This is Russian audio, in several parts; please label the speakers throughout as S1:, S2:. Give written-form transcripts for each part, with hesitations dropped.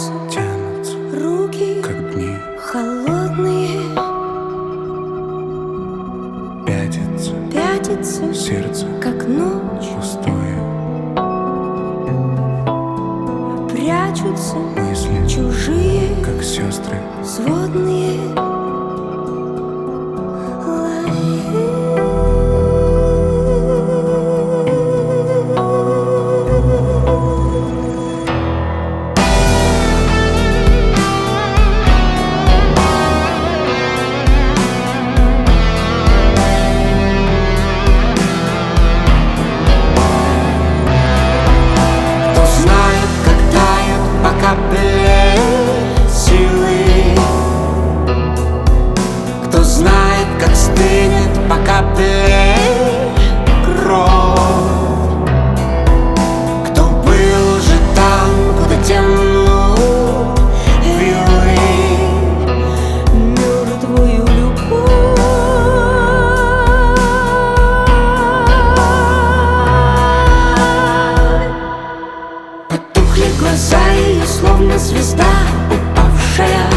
S1: тянутся
S2: руки,
S1: как дни,
S2: холодные,
S1: пятится
S2: сердце,
S1: как ночь
S2: пустое,
S1: прячутся
S2: мысли,
S1: чужие,
S2: как сестры,
S1: сводные.
S3: Силы. Кто знает, как стынет по капле кровь. Кто был уже там, куда тянут вилы
S1: Мертвую любовь
S3: потухли глаза ее, словно звезда упавшая.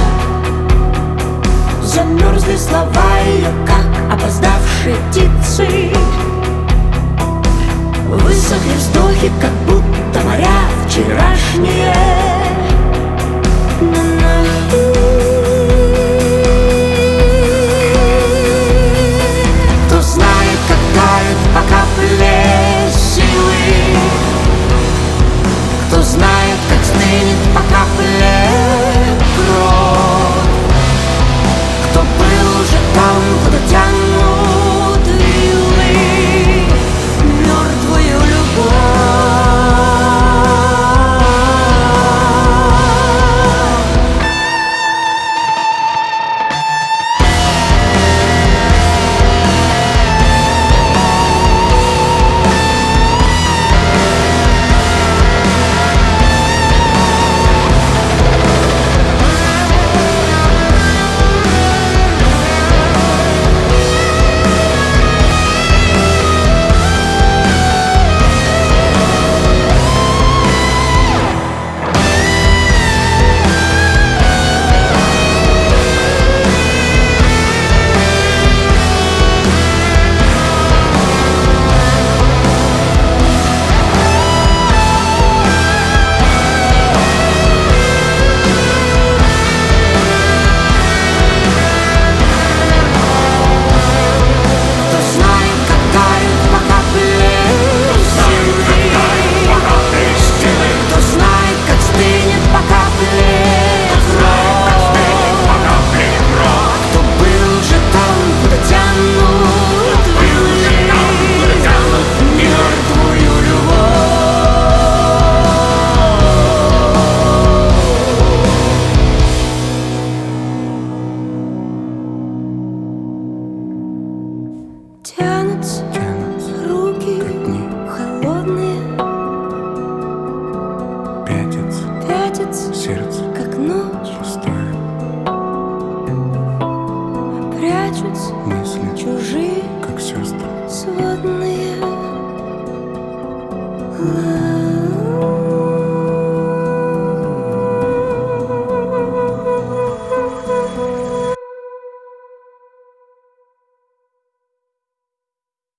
S3: Замерзли слова ее, как опоздавшие птицы. Высохли вздохи, как будто моря вчерашние.